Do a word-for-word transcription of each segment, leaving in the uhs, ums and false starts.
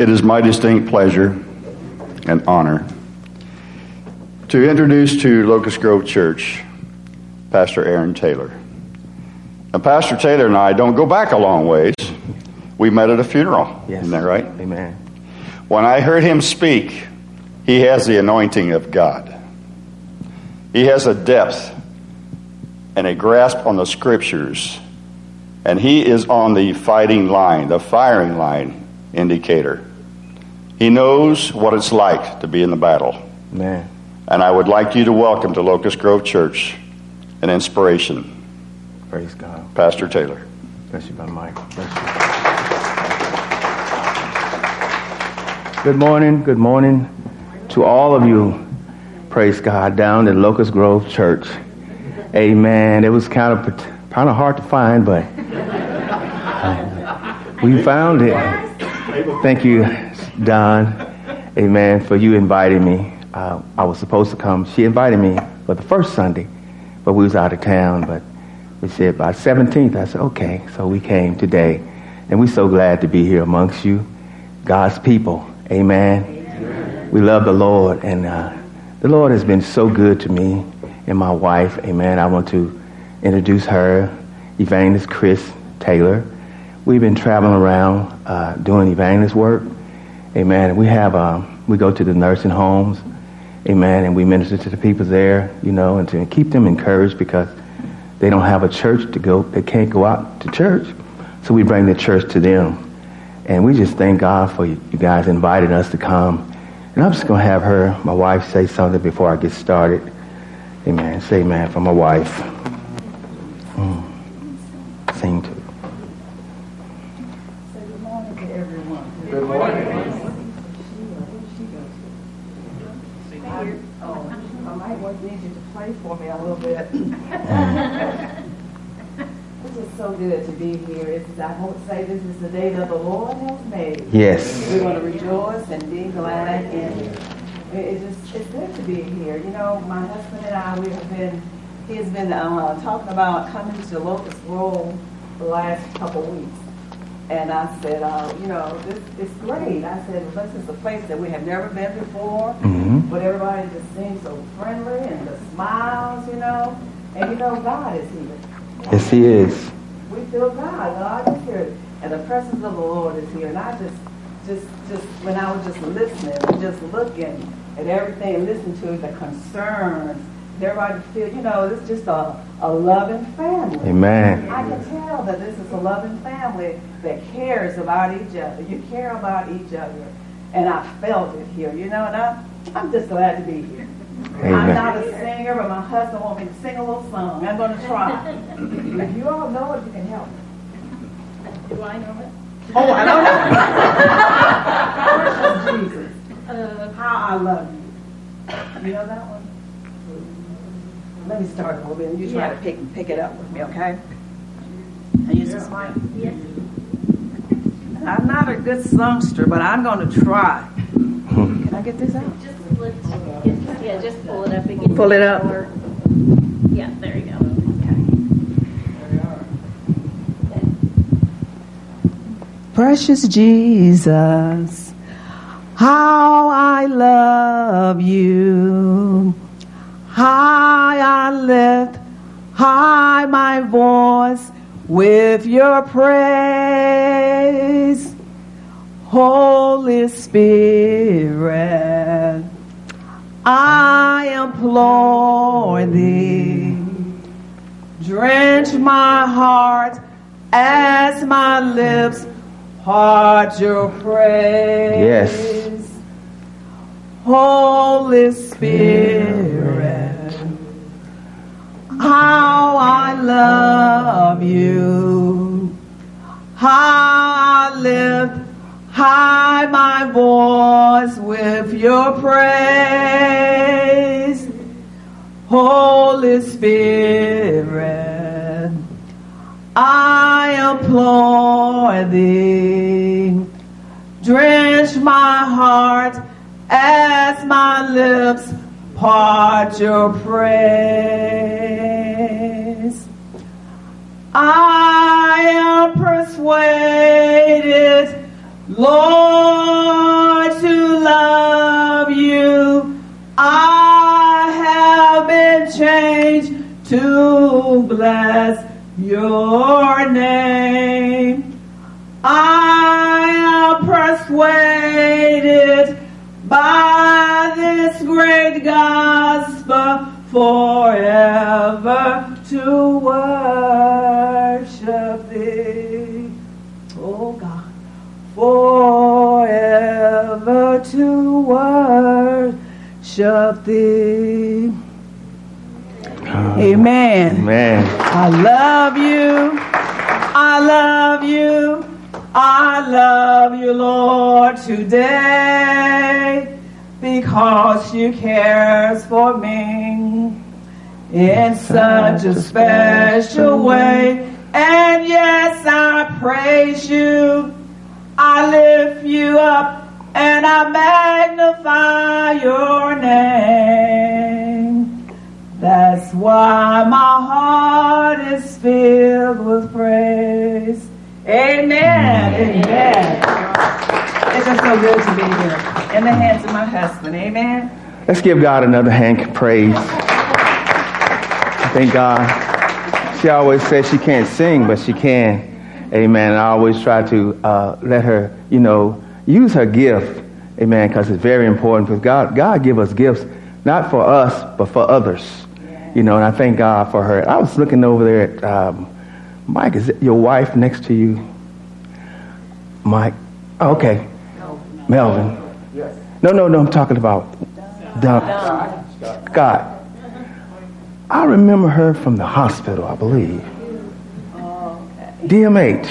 It is my distinct pleasure and honor to introduce to Locust Grove Church Pastor Aaron Taylor. Now, Pastor Taylor and I don't go back a long ways. We met at a funeral. Yes. Isn't that right? Amen. When I heard him speak, he has the anointing of God. He has a depth and a grasp on the scriptures. And he is on the fighting line, the firing line indicator. He knows what it's like to be in the battle. Amen. And I would like you to welcome to Locust Grove Church an inspiration. Praise God. Pastor Taylor. Bless you, Brother Mike. Bless you. Good morning. Good morning to all of you. Praise God. Down at Locust Grove Church. Amen. It was kind of kind of hard to find, but we found it. Thank you, Don. Amen. For you inviting me. Uh, I was supposed to come. She invited me for the first Sunday, but we was out of town. But we said by seventeenth. I said okay. So we came today, and we're so glad to be here amongst you, God's people. Amen. Amen. We love the Lord, and uh, the Lord has been so good to me and my wife. Amen. I want to introduce her, Evangelist Chris Taylor. We've been traveling around uh, doing evangelist work. Amen. We have um, we go to the nursing homes. Amen. And we minister to the people there, you know, and to keep them encouraged because they don't have a church to go. They can't go out to church. So we bring the church to them. And we just thank God for you, you guys inviting us to come. And I'm just going to have her, my wife, say something before I get started. Amen. Say amen for my wife. Mm. Sing to it. Say good morning to everyone. Good morning. I, oh, I might want need you to pray for me a little bit. It's just so good to be here. It's, I won't say this is the day that the Lord has made. Yes. We're going to rejoice and be glad in it. It just, it's good to be here. You know, my husband and I, we have been, he has been uh, talking about coming to Locust Grove the last couple of weeks. And I said, uh, you know, this it's great. I said, well, this is a place that we have never been before, Mm-hmm. but everybody just seems so friendly and the smiles, you know. And you know, God is here. Yes, he is. We feel God. God is here. And the presence of the Lord is here. And I just, just, just, when I was just listening and just looking at everything and listening to the concerns, everybody feel, you know, it's just a, a loving family. Amen. I can tell that this is a loving family that cares about each other. You care about each other. And I felt it here, you know, and I, I'm just glad to be here. Amen. I'm not a singer, but my husband wants me to sing a little song. I'm going to try. If you all know it, you can help me. Do I know it? Oh, I don't know. Precious Jesus. Uh, how I love you. You know that one? Let me start a little bit, and you try Yeah. to pick pick it up with me, okay? I use this mic. Yes. I'm not a good songster, but I'm going to try. Can I get this out? Just lift, yeah, just pull it up again. Pull it up. Or, yeah, there you go. Okay. Precious Jesus, how I love you. High I lift, high my voice with your praise. Holy Spirit, I implore thee, drench my heart as my lips part your praise. Yes. Holy Spirit, how I love you, how I lift high my voice with your praise. Holy Spirit, I implore thee, drench my heart as my lips part your praise. I am persuaded, Lord, bless your name. I am persuaded by this great gospel forever to worship thee. Oh God, forever to worship thee. Amen. Amen. I love you. I love you. I love you, Lord, today, because you cares for me in such a special way. And yes, I praise you. I lift you up and I magnify your name. That's why my heart is filled with praise. Amen. Amen. It's just so good to be here in the hands of my husband. Amen. Let's give God another hand praise. Thank God. She always says she can't sing, but she can. Amen. I always try to uh, let her, you know, use her gift. Amen. Because it's very important. Because God, God give us gifts, not for us, but for others. You know, and I thank God for her. I was looking over there at um, Mike. Is it your wife next to you? Mike. Oh, okay. Melvin. No, no, no. I'm talking about Don. Scott. I remember her from the hospital, I believe. D M H.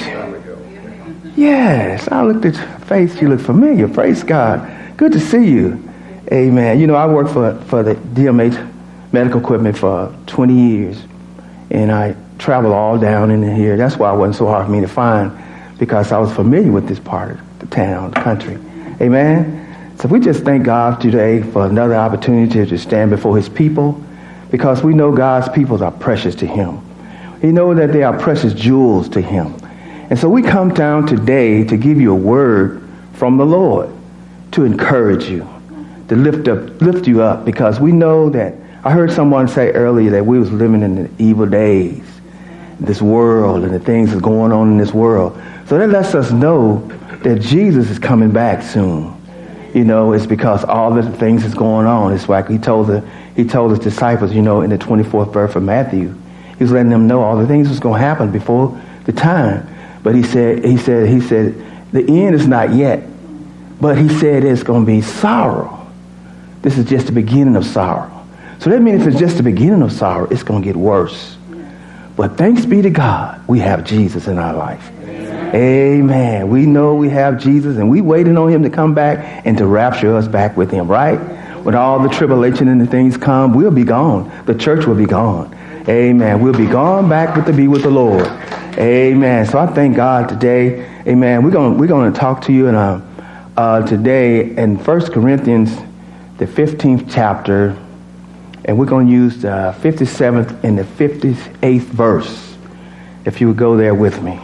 Yes, I looked at her face. She looked familiar. Praise God. Good to see you. Amen. You know, I worked for, for the D M H medical equipment for twenty years. And I traveled all down in here. That's why it wasn't so hard for me to find, because I was familiar with this part of the town, the country. Amen. So we just thank God today for another opportunity to stand before his people, because we know God's people are precious to him. We know that they are precious jewels to him. And so we come down today to give you a word from the Lord to encourage you, to lift up, lift you up, because we know that, I heard someone say earlier that we was living in the evil days, this world and the things that's going on in this world. So that lets us know that Jesus is coming back soon. You know, it's because all the things that's going on. It's like he told the he told his disciples, you know, in the twenty-fourth verse of Matthew, he was letting them know all the things that's going to happen before the time. But he said, he said, he said, the end is not yet. But he said it's going to be sorrow. This is just the beginning of sorrow. So that means if it's just the beginning of sorrow, it's going to get worse. But thanks be to God, we have Jesus in our life. Amen. Amen. We know we have Jesus, and we waiting on him to come back and to rapture us back with him, right? When all the tribulation and the things come, we'll be gone. The church will be gone. Amen. We'll be gone back with to be with the Lord. Amen. So I thank God today. Amen. We're going we're going to talk to you in uh, uh, today in First Corinthians, the fifteenth chapter, and we're going to use the fifty-seventh and the fifty-eighth verse. If you would go there with me.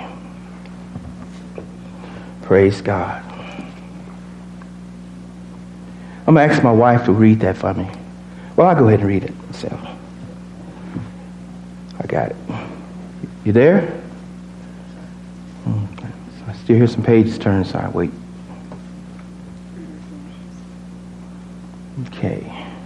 Praise God. I'm going to ask my wife to read that for me. Well, I'll go ahead and read it myself. I got it. You there? I still hear some pages turning, so I wait. Okay.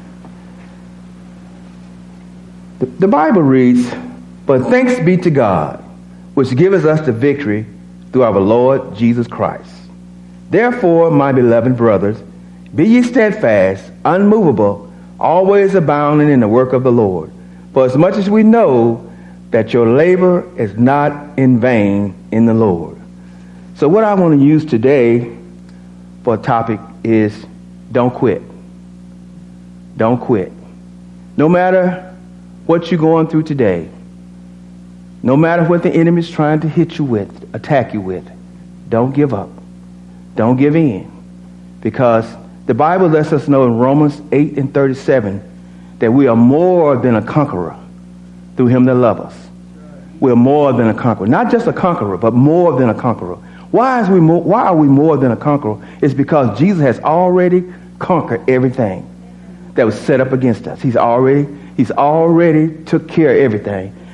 The, the Bible reads, "But thanks be to God, which giveth us the victory through our Lord Jesus Christ. Therefore, my beloved brothers, be ye steadfast, unmovable, always abounding in the work of the Lord. For as much as we know that your labor is not in vain in the Lord." So what I want to use today for a topic is don't quit. Don't quit. No matter what you're going through today, no matter what the enemy's trying to hit you with, attack you with, don't give up. Don't give in. Because the Bible lets us know in Romans eight and thirty-seven that we are more than a conqueror through him that loves us. We're more than a conqueror. Not just a conqueror, but more than a conqueror. Why, is we more, why are we more than a conqueror? It's because Jesus has already conquered everything that was set up against us. He's already, he's already took care of everything.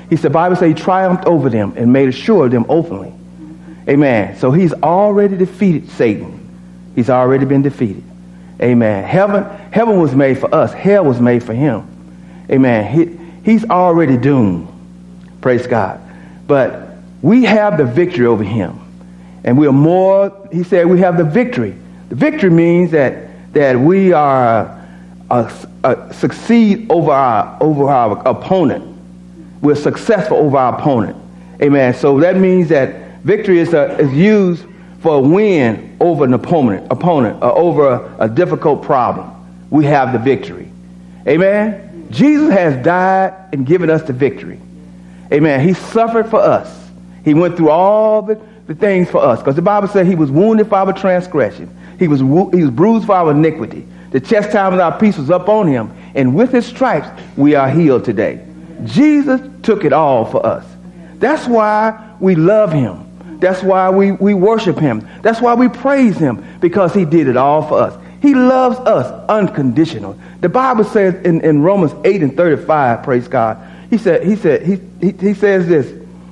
He said, Bible says he triumphed over them and made a show of them openly. Amen. So he's already defeated Satan. He's already been defeated. Amen. Heaven, heaven was made for us. Hell was made for him. Amen. He, he's already doomed. Praise God. But we have the victory over him. And we are more, he said, we have the victory. The victory means that, that we are uh, uh, succeed over our, over our opponent. We're successful over our opponent. Amen. So that means that victory is, a, is used for a win over an opponent, opponent or over a, a difficult problem. We have the victory. Amen. Jesus has died and given us the victory. Amen. He suffered for us. He went through all the, the things for us. Because the Bible said he was wounded for our transgression. He was, he was bruised for our iniquity. The chastisement of our peace was up on him. And with his stripes, we are healed today. Jesus took it all for us. That's why we love him. That's why we, we worship him. That's why we praise him, because he did it all for us. He loves us unconditional. The Bible says in, in Romans eight and thirty-five, praise God, he said, he said, he, he, he says this,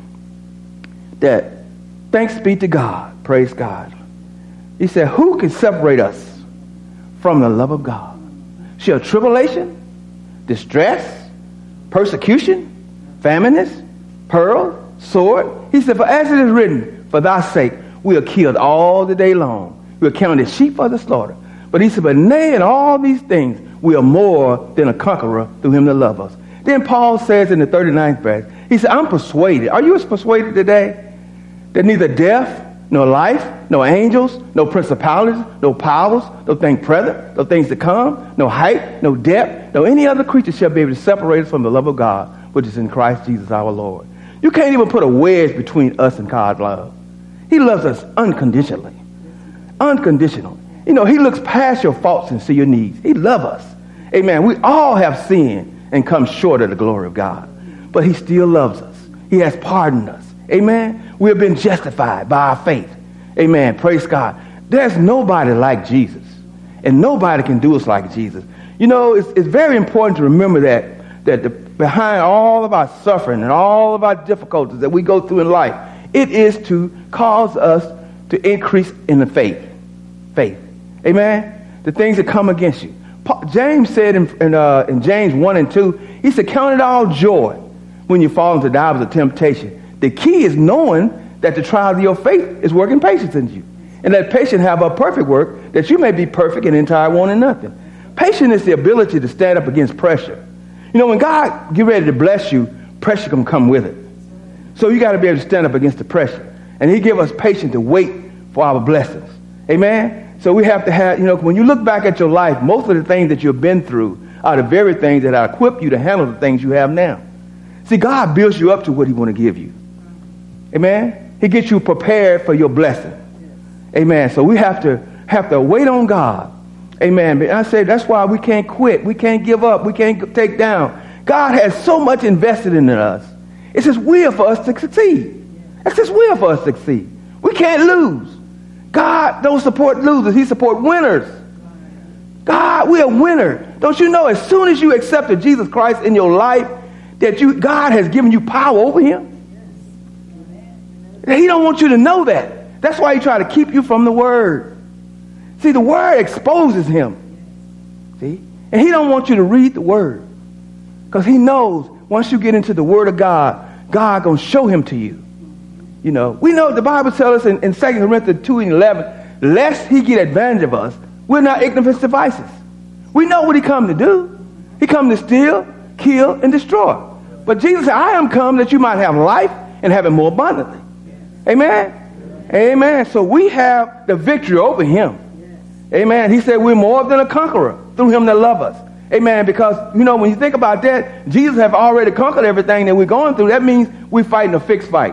that thanks be to God, praise God. He said, who can separate us from the love of God? Shall tribulation, distress, persecution, famine, peril, sword? He said, for as it is written, for thy sake we are killed all the day long. We are counted sheep for the slaughter. But he said, but nay, in all these things we are more than a conqueror through him that loves us. Then Paul says in the thirty-ninth verse, he said, I'm persuaded. Are you persuaded today that neither death, nor life, no angels, no principalities, no powers, no things present, no things to come, no height, no depth, no any other creature shall be able to separate us from the love of God, which is in Christ Jesus our Lord. You can't even put a wedge between us and God's love. He loves us unconditionally. Unconditional. You know, he looks past your faults and see your needs. He loves us. Amen. We all have sinned and come short of the glory of God. But he still loves us. He has pardoned us. Amen. We have been justified by our faith. Amen. Praise God. There's nobody like Jesus. And nobody can do us like Jesus. You know, it's, it's very important to remember that, that the, behind all of our suffering and all of our difficulties that we go through in life, it is to cause us to increase in the faith. Faith. Amen. The things that come against you. Paul, James said in, in, uh, in James one and two, he said, count it all joy when you fall into divers of temptation. The key is knowing that the trial of your faith is working patience in you. And that patience have a perfect work, that you may be perfect and entire, wanting nothing. Patience is the ability to stand up against pressure. You know, when God get ready to bless you, pressure can come with it. So you got to be able to stand up against the pressure. And he give us patience to wait for our blessings. Amen? So we have to have, you know, when you look back at your life, most of the things that you've been through are the very things that are equip you to handle the things you have now. See, God builds you up to what he want to give you. Amen? He gets you prepared for your blessing. Amen. So we have to have to wait on God. Amen. But I say that's why we can't quit. We can't give up. We can't take down. God has so much invested in us. It's his will for us to succeed. It's his will for us to succeed. We can't lose. God don't support losers. He supports winners. God, we're a winner. Don't you know, as soon as you accepted Jesus Christ in your life, that you God has given you power over him? He don't want you to know that. That's why he try to keep you from the word. See, the word exposes him. See? And he don't want you to read the word. Because he knows once you get into the word of God, God going to show him to you. You know, we know the Bible tells us in, in Second Corinthians two and eleven, lest he get advantage of us, we're not ignorant of his devices. We know what he come to do. He come to steal, kill, and destroy. But Jesus said, I am come that you might have life and have it more abundantly. Amen? Amen. So we have the victory over him. Amen. He said we're more than a conqueror through him that love us. Amen. Because, you know, when you think about that, Jesus have already conquered everything that we're going through. That means we're fighting a fixed fight.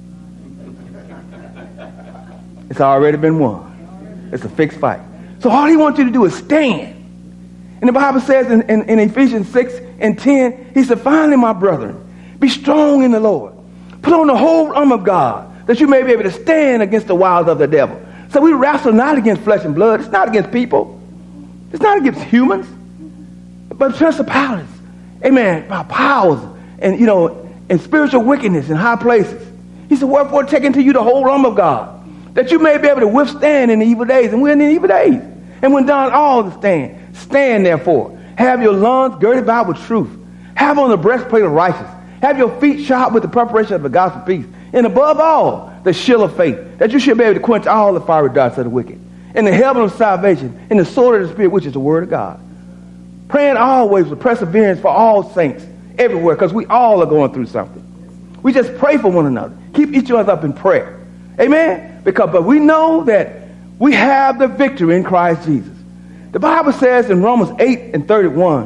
It's already been won. It's a fixed fight. So all he wants you to do is stand. And the Bible says in, in, in Ephesians six and ten, he said, finally, my brethren, be strong in the Lord. Put on the whole armor of God, that you may be able to stand against the wiles of the devil. So we wrestle not against flesh and blood. It's not against people. It's not against humans, but principalities. Amen. By powers and, you know, and spiritual wickedness in high places. He said, wherefore take unto you the whole armor of God, that you may be able to withstand in the evil days. And we're in the evil days. And when done all to stand, stand therefore. Have your loins girded about with truth. Have on the breastplate of righteousness. Have your feet shod with the preparation of the gospel of peace. And above all, the shield of faith, that you should be able to quench all the fiery darts of the wicked. And the helmet of salvation, and the sword of the Spirit, which is the word of God. Praying always with perseverance for all saints everywhere, because we all are going through something. We just pray for one another. Keep each other up in prayer. Amen? Because but we know that we have the victory in Christ Jesus. The Bible says in Romans eight and thirty-one,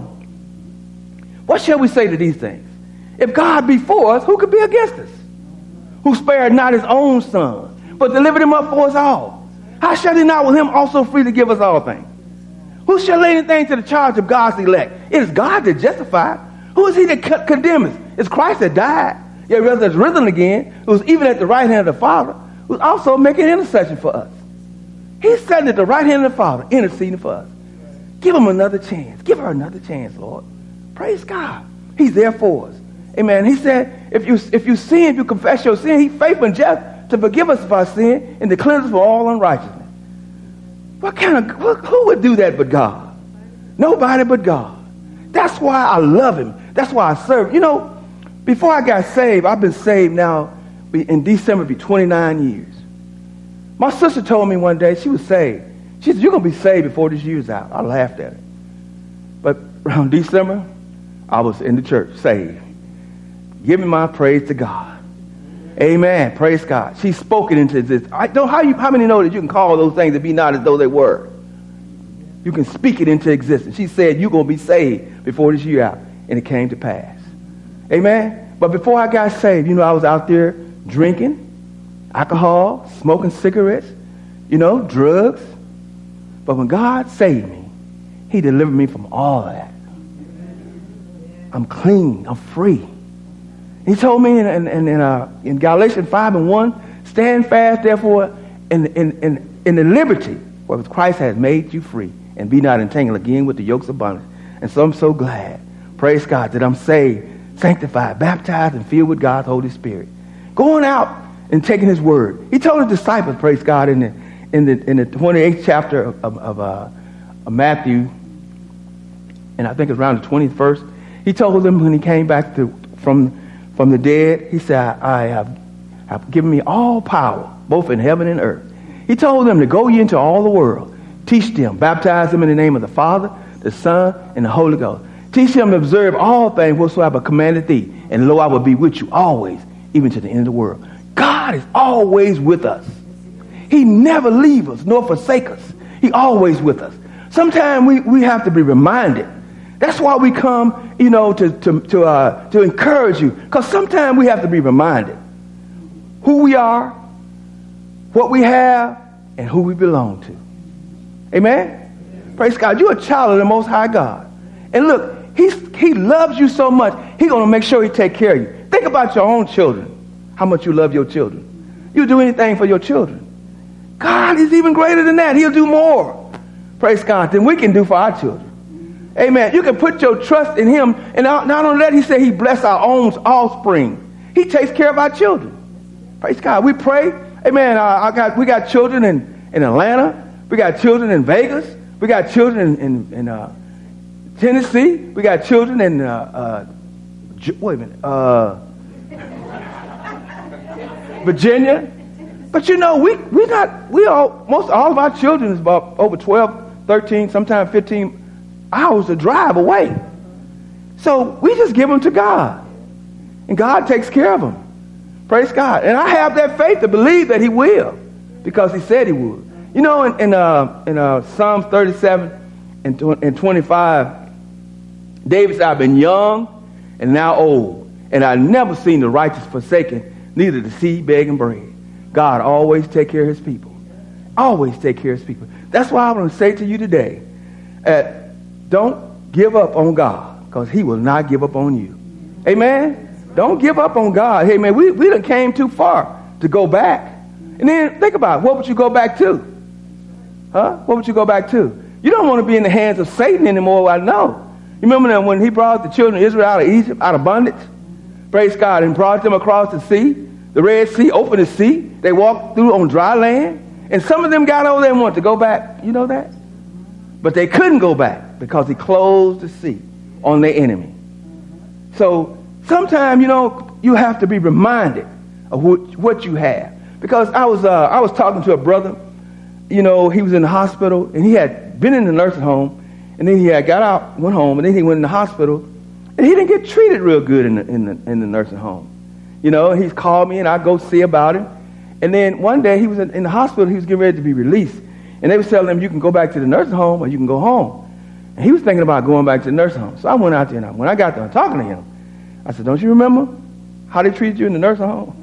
what shall we say to these things? If God be for us, who could be against us? Who spared not his own son, but delivered him up for us all. How shall he not with him also freely give us all things? Who shall lay anything to the charge of God's elect? It is God that justifies. Who is he that condemns? It's Christ that died, yet rather is risen again, who is even at the right hand of the Father, who is also making intercession for us. He's sitting at the right hand of the Father, interceding for us. Give him another chance. Give her another chance, Lord. Praise God. He's there for us. Amen. He said, if you if you sin, if you confess your sin, he's faithful and just to forgive us of our sin and to cleanse us from all unrighteousness. What kind of, who would do that but God? Nobody but God. That's why I love him. That's why I serve. You know, before I got saved, I've been saved now, in December, be twenty-nine years. My sister told me one day, she was saved. She said, you're going to be saved before this year's out. I laughed at it. But around December, I was in the church, saved. Giving my praise to God. Amen. Praise God. She spoke it into existence. I don't, how, you, how many know that you can call those things that be not as though they were? You can speak it into existence. She said, you're going to be saved before this year out. And it came to pass. Amen. But before I got saved, you know, I was out there drinking alcohol, smoking cigarettes, you know, drugs. But when God saved me, he delivered me from all of that. I'm clean. I'm free. He told me in, in, in, uh, in Galatians five and one, stand fast, therefore, in, in, in, in the liberty where Christ has made you free, and be not entangled again with the yokes of bondage. And so I'm so glad, praise God, that I'm saved, sanctified, baptized, and filled with God's Holy Spirit. Going out and taking his word. He told his disciples, praise God, in the, in the, in the twenty-eighth chapter of, of, of, uh, of Matthew, and I think it's around the twenty-first, he told them when he came back to, from From the dead, he said, I have, have given me all power, both in heaven and earth. He told them to go ye into all the world, teach them, baptize them in the name of the Father, the Son, and the Holy Ghost. Teach them to observe all things whatsoever I commanded thee, and lo, I will be with you always, even to the end of the world. God is always with us. He never leaves us nor forsake us. He always with us. Sometimes we, we have to be reminded. That's why we come, you know, to to to uh, to encourage you. Because sometimes we have to be reminded who we are, what we have, and who we belong to. Amen? Amen. Praise God. You're a child of the Most High God. And look, he's, he loves you so much, he's going to make sure he take care of you. Think about your own children, how much you love your children. You'll do anything for your children. God is even greater than that. He'll do more, praise God, than we can do for our children. Amen. You can put your trust in him. And not, not only that, he said he bless our own offspring. He takes care of our children. Praise God. We pray. Amen. Uh, I got, we got children in, in Atlanta. We got children in Vegas. We got children in, in, in uh, Tennessee. We got children in, uh, uh, wait a minute, uh, Virginia. But you know, we, we got, we all, most all of our children is about over twelve, thirteen, sometimes fifteen hours to drive away. So we just give them to God. And God takes care of them. Praise God. And I have that faith to believe that he will, because he said he would. You know, in, in, uh, in uh, Psalms thirty-seven and, and twenty-five, David said, I've been young and now old, and I've never seen the righteous forsaken, neither the seed begging bread. God always take care of his people. Always take care of his people. That's why I want to say to you today, uh, don't give up on God, because he will not give up on you. Amen? Don't give up on God. Hey, man, we, we done came too far to go back. And then think about it. What would you go back to? Huh? What would you go back to? You don't want to be in the hands of Satan anymore, I know. You remember that when he brought the children of Israel out of Egypt, out of bondage? Praise God. And brought them across the sea, the Red Sea, opened the sea. They walked through on dry land. And some of them got over there and wanted to go back. You know that? But they couldn't go back because he closed the sea on their enemy. So sometimes, you know, you have to be reminded of what, what you have. Because I was uh, I was talking to a brother, you know, he was in the hospital, and he had been in the nursing home, and then he had got out, went home, and then he went in the hospital, and he didn't get treated real good in the, in the, in the nursing home. You know, he's called me, and I go see about him. And then one day he was in, in the hospital, he was getting ready to be released. And they was telling him, you can go back to the nursing home or you can go home. And he was thinking about going back to the nursing home. So I went out there, and when I got there talking to him, I said, don't you remember how they treated you in the nursing home?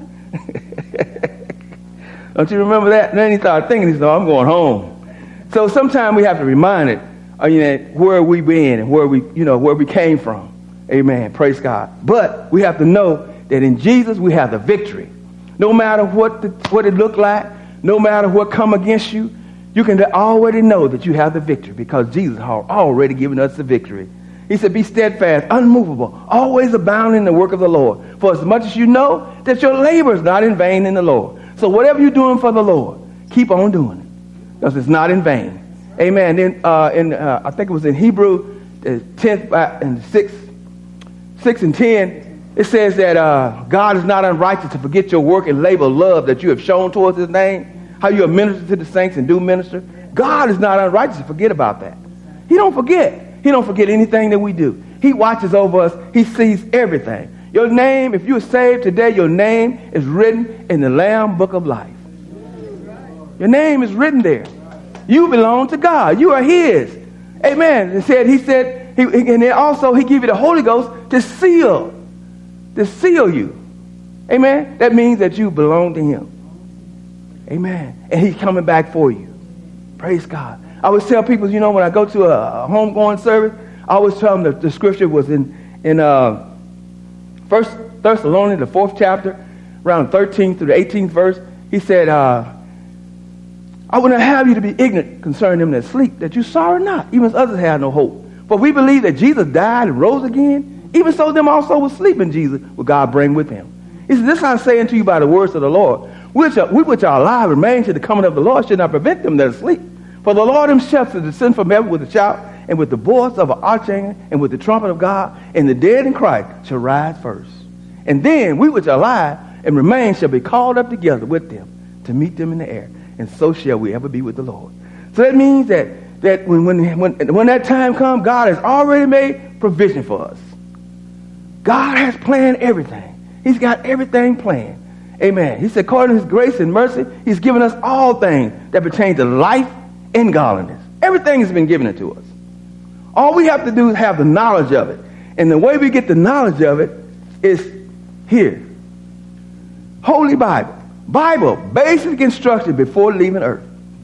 Don't you remember that? And then he started thinking, he said, oh, I'm going home. So sometimes we have to remind it, uh, you know, where we been and where we, you know, where we came from. Amen. Praise God. But we have to know that in Jesus we have the victory. No matter what the, what it looked like, no matter what come against you, you can already know that you have the victory because Jesus has already given us the victory. He said, be steadfast, unmovable, always abounding in the work of the Lord. For as much as you know that your labor is not in vain in the Lord. So whatever you're doing for the Lord, keep on doing it because it's not in vain. Amen. Then uh, in uh, I think it was in Hebrew, the tenth and sixth, six and ten, it says that uh, God is not unrighteous to forget your work and labor of love that you have shown towards His name. How you have ministered to the saints and do minister. God is not unrighteous to forget about that. He don't forget. He don't forget anything that we do. He watches over us. He sees everything. Your name, if you're saved today, your name is written in the Lamb Book of Life. Your name is written there. You belong to God. You are His. Amen. It said, he said, he, and then also He gave you the Holy Ghost to seal, to seal you. Amen. That means that you belong to Him. Amen. And He's coming back for you. Praise God. I always tell people, you know, when I go to a homegoing service, I always tell them that the scripture was in in uh, First Thessalonians, the fourth chapter, around thirteenth through the eighteenth verse. He said, uh, I would not have you to be ignorant concerning them that sleep, that you sorrow not, even as others have no hope. For we believe that Jesus died and rose again, even so them also will sleep in Jesus will God bring with Him. He said, this I say unto you by the words of the Lord, which are, we which are alive remain to the coming of the Lord should not prevent them that are asleep. For the Lord Himself shall descend from heaven with a shout, and with the voice of an archangel, and with the trumpet of God, and the dead in Christ shall rise first. And then we which are alive and remain shall be called up together with them to meet them in the air, and so shall we ever be with the Lord. So that means that that when when when, when that time comes, God has already made provision for us. God has planned everything. He's got everything planned. Amen. He said, according to His grace and mercy, He's given us all things that pertain to life and godliness. Everything has been given to us. All we have to do is have the knowledge of it. And the way we get the knowledge of it is here. Holy Bible. Bible, basic instruction before leaving earth.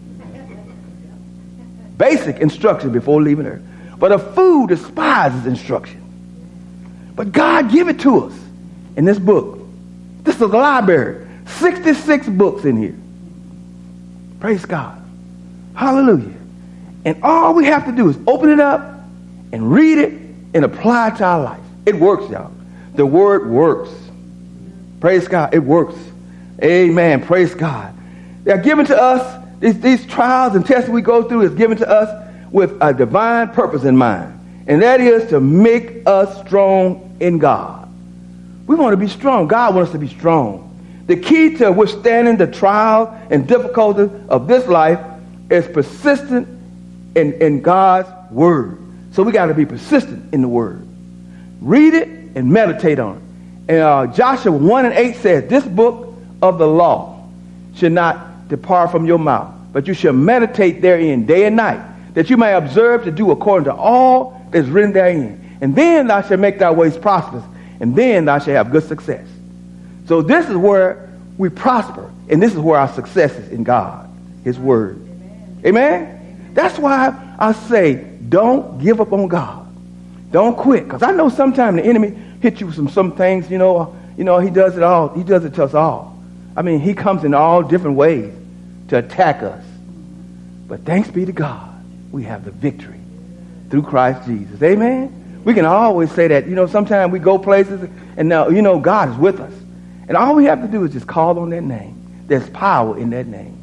Basic instruction before leaving earth. But a fool despises instruction. But God give it to us in this book. This is a library. sixty-six books in here. Praise God. Hallelujah. And all we have to do is open it up and read it and apply it to our life. It works, y'all. The word works. Praise God. It works. Amen. Praise God. They're given to us, these, these trials and tests we go through is given to us with a divine purpose in mind. And that is to make us strong in God. We want to be strong. God wants us to be strong. The key to withstanding the trials and difficulties of this life is persistent in, in God's word. So we got to be persistent in the word. Read it and meditate on it. And uh, Joshua one and eight says, this book of the law should not depart from your mouth, but you shall meditate therein day and night, that you may observe to do according to all that is written therein. And then thou shalt make thy ways prosperous, and then thou shalt have good success. So this is where we prosper, and this is where our success is in God, His word. Amen? Amen? That's why I say, don't give up on God. Don't quit, because I know sometimes the enemy hits you with some, some things, you know, you know, he does it all. He does it to us all. I mean, he comes in all different ways to attack us. But thanks be to God, we have the victory through Christ Jesus. Amen? We can always say that. You know, sometimes we go places and now, you know, God is with us. And all we have to do is just call on that name. There's power in that name.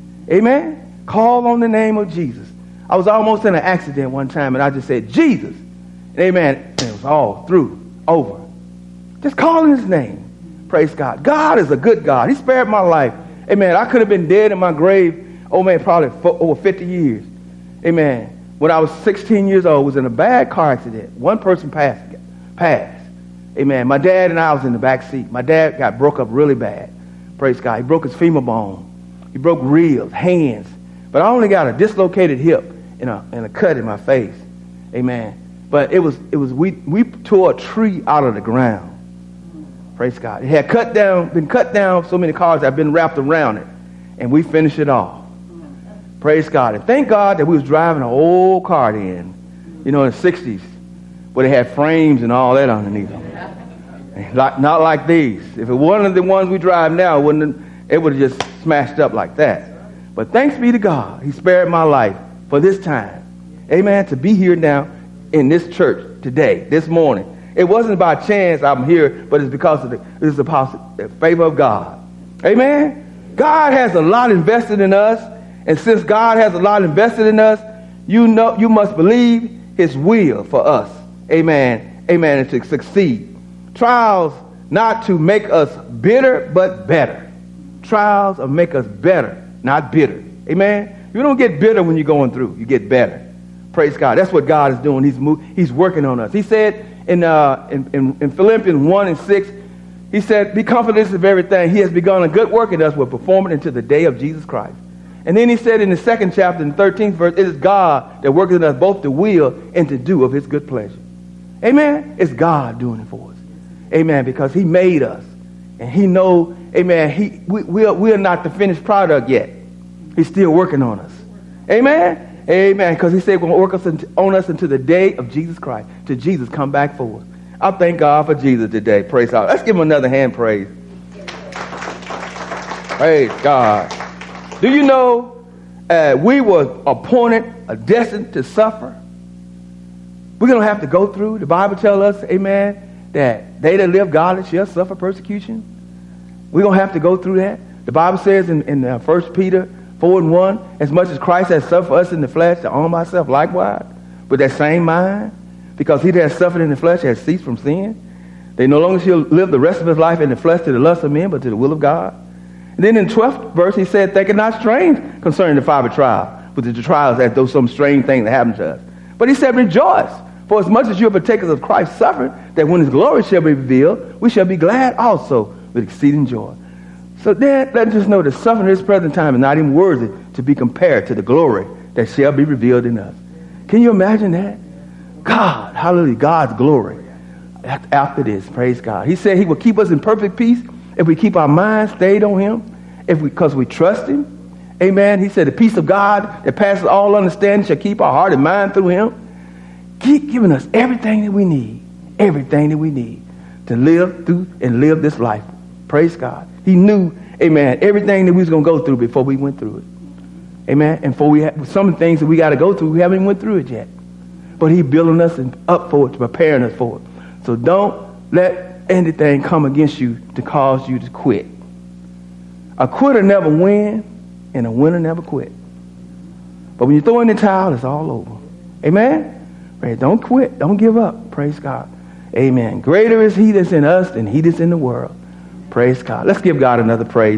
Amen? Call on the name of Jesus. I was almost in an accident one time and I just said, Jesus. And amen. And it was all through, over. Just calling his name. Praise God. God is a good God. He spared my life. Amen. I could have been dead in my grave, oh man, probably for over fifty years. Amen. When I was sixteen years old, was in a bad car accident. One person passed. Passed. Amen. My dad and I was in the back seat. My dad got broke up really bad. Praise God. He broke his femur bone. He broke ribs, hands. But I only got a dislocated hip and a, and a cut in my face. Amen. But it was, it was we, we tore a tree out of the ground. Praise God. It had cut down, been cut down so many cars that had been wrapped around it. And we finished it off. Praise God. And thank God that we was driving an old car then, you know, in the sixties, where they had frames and all that underneath them. Like, not like these. If it wasn't the ones we drive now, it wouldn't, it would have just smashed up like that. But thanks be to God, he spared my life for this time. Amen. To be here now in this church today, this morning. It wasn't by chance I'm here, but it's because of the, it's the, the favor of God. Amen. God has a lot invested in us. And since God has a lot invested in us, you know, you must believe his will for us. Amen. Amen. And to succeed. Trials not to make us bitter, but better. Trials will make us better, not bitter. Amen. You don't get bitter when you're going through. You get better. Praise God. That's what God is doing. He's move, He's working on us. He said in, uh, in, in, in Philippians one and six, he said, be confident of everything. He has begun a good work in us. Will perform it until the day of Jesus Christ. And then he said in the second chapter, in the thirteenth verse, it is God that works in us both to will and to do of his good pleasure. Amen. It's God doing it for us. Amen. Because he made us. And he know, amen, he, we, we, are, we are not the finished product yet. He's still working on us. Amen. Amen. Because he said we're going to work us on us until the day of Jesus Christ. Till Jesus come back for us. I thank God for Jesus today. Praise God. Let's give him another hand praise. Praise God. Do you know uh, we were appointed, uh, destined to suffer? We're going to have to go through. The Bible tells us, amen, that they that live godly shall suffer persecution. We're going to have to go through that. The Bible says in, in uh, First Peter four and one, as much as Christ has suffered for us in the flesh, to arm myself likewise, with that same mind, because he that has suffered in the flesh has ceased from sin. They no longer shall live the rest of his life in the flesh to the lust of men, but to the will of God. And then in twelfth verse, he said, think it not strange concerning the fiery trial, with the trials as though some strange thing that happened to us. But he said, rejoice, for as much as you are partakers of Christ's suffering, that when his glory shall be revealed, we shall be glad also with exceeding joy. So then, let us just know that suffering in this present time is not even worthy to be compared to the glory that shall be revealed in us. Can you imagine that? God, hallelujah, God's glory. After this, praise God. He said he will keep us in perfect peace if we keep our minds stayed on him, if we, because we trust him. Amen. He said the peace of God that passes all understanding shall keep our heart and mind through him. Keep giving us everything that we need, everything that we need to live through and live this life. Praise God. He knew, amen, everything that we was going to go through before we went through it. Amen. And for we have some things that we got to go through, we haven't even went through it yet. But he's building us up for it, to preparing us for it. So don't let anything come against you to cause you to quit. A quitter never win, and a winner never quit. But when you throw in the towel, it's all over. Amen? Right? Don't quit. Don't give up. Praise God. Amen. Greater is he that's in us than he that's in the world. Praise God. Let's give God another praise.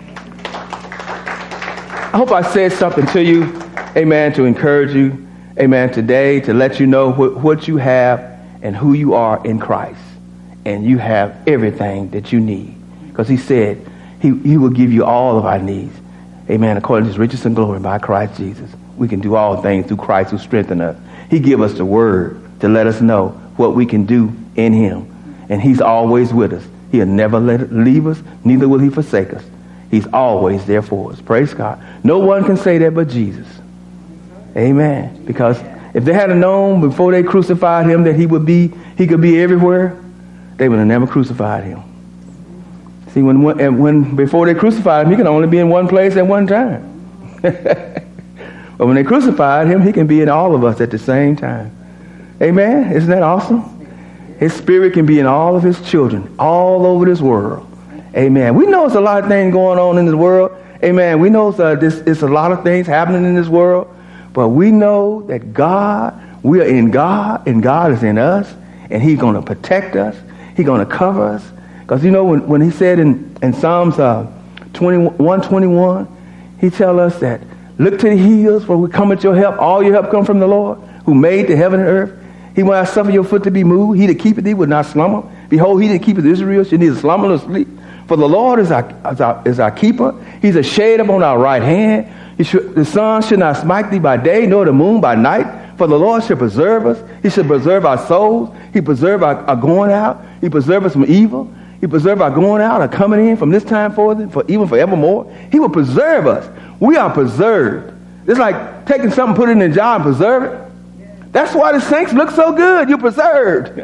I hope I said something to you, amen, to encourage you, amen, today, to let you know what, what you have and who you are in Christ. And you have everything that you need. Because he said he, he will give you all of our needs. Amen. According to his riches and glory by Christ Jesus. We can do all things through Christ who strengthens us. He give us the word to let us know what we can do in him. And he's always with us. He'll never let, leave us, neither will he forsake us. He's always there for us. Praise God. No one can say that but Jesus. Amen. Because if they had known before they crucified him that he would be, he could be everywhere, they would have never crucified him. See, when, when before they crucified him, he can only be in one place at one time. But when they crucified him, he can be in all of us at the same time. Amen. Isn't that awesome? His spirit can be in all of his children all over this world. Amen. We know it's a lot of things going on in this world. Amen. We know it's a, this, it's a lot of things happening in this world. But we know that God, we are in God, and God is in us. And he's going to protect us. He's going to cover us. Because, you know, when, when he said in, in Psalms uh, one twenty-one, he tell us that, look to the hills for we come at your help. All your help come from the Lord, who made the heaven and earth. He will not suffer your foot to be moved. He that keepeth thee will not slumber. Behold, he that keepeth Israel shall neither slumber nor sleep. For the Lord is our, is our, is our keeper. He's a shade upon our right hand. He should, the sun should not smite thee by day, nor the moon by night. For the Lord shall preserve us. He shall preserve our souls. He preserve our, our going out. He preserve us from evil. He preserve our going out, our coming in from this time forth, for even forevermore. He will preserve us. We are preserved. It's like taking something, put it in a jar and preserve it. That's why the saints look so good. You're preserved.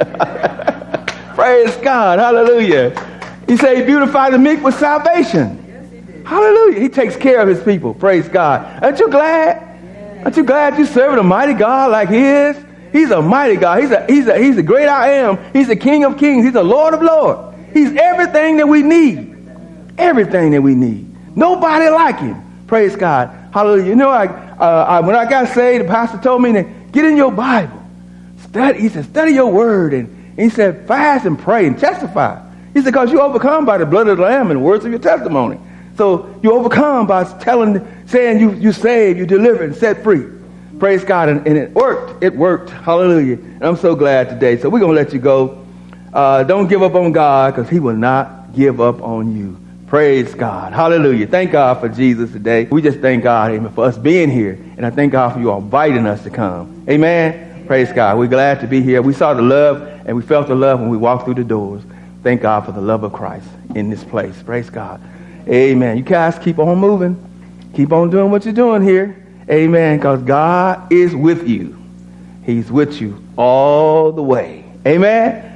Praise God. Hallelujah. He said he beautified the meek with salvation. Yes, he did. Hallelujah. He takes care of his people. Praise God. Aren't you glad? Yes. Aren't you glad you're serving a mighty God like he is? He's a mighty God. He's a, he's a, he's the great I am. He's the King of kings. He's the Lord of lords. He's everything that we need. Everything that we need. Nobody like him. Praise God. Hallelujah. You know, I, uh, I, when I got saved, the pastor told me to get in your Bible. Study. He said, study your word. And, and he said, fast and pray and testify. He said, because you overcome by the blood of the Lamb and the words of your testimony. So you overcome by telling, saying you, you saved, you delivered, and set free. Praise God. And, and it worked. It worked. Hallelujah. And I'm so glad today. So we're going to let you go. Uh, don't give up on God, because he will not give up on you. Praise God. Hallelujah. Thank God for Jesus today. We just thank God, amen, for us being here. And I thank God for you all inviting us to come. Amen. Praise God. We're glad to be here. We saw the love and we felt the love when we walked through the doors. Thank God for the love of Christ in this place. Praise God. Amen. You guys keep on moving. Keep on doing what you're doing here. Amen. Because God is with you. He's with you all the way. Amen.